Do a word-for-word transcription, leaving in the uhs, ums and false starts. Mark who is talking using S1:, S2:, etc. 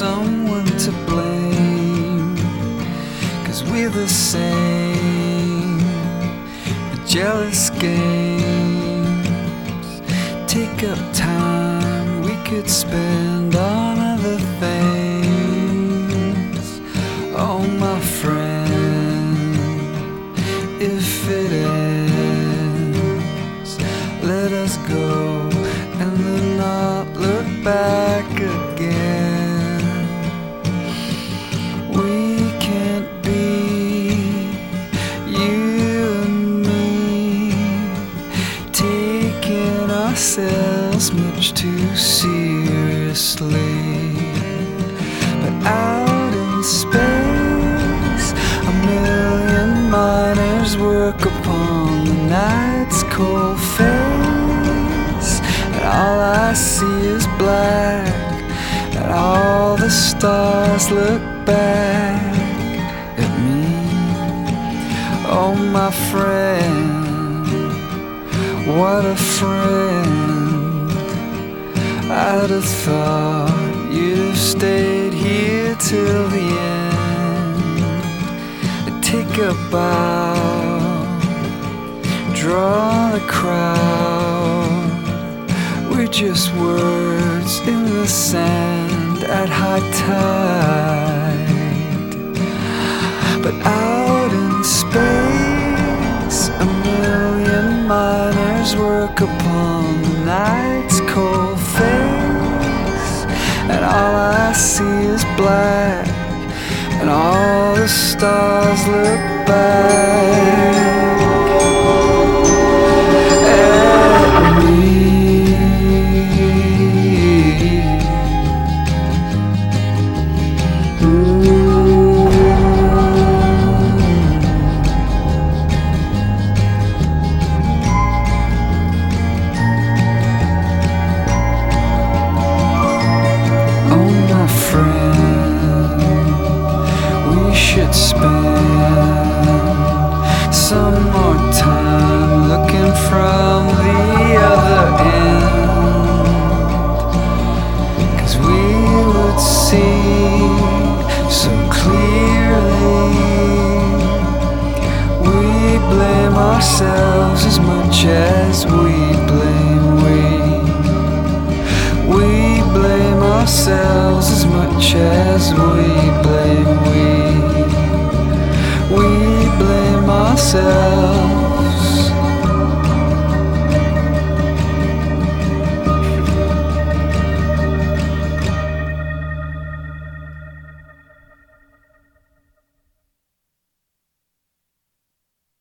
S1: someone to blame, 'cause we're the same. The jealous games take up time we could spend on other things. Oh my friend, if it ends, let us go and then not look back again. We can't be you and me, taking ourselves much too seriously. But out in space, a million miners work upon the night's cold face, and all I see is black, and all the stars look back at me. Oh my friend, what a friend. I'd have thought you'd have stayed here till the end. Take a bow, draw the crowd. We're just words in the sand at high tide. But out in space, a million miners work upon the night's cold face, and all I see is black, and all the stars look back at me. Oh my friend, we should spend some more time looking from the other end, 'cause we would see so clearly. We blame ourselves as much as we blame we. We blame ourselves as much as we blame we. We blame ourselves.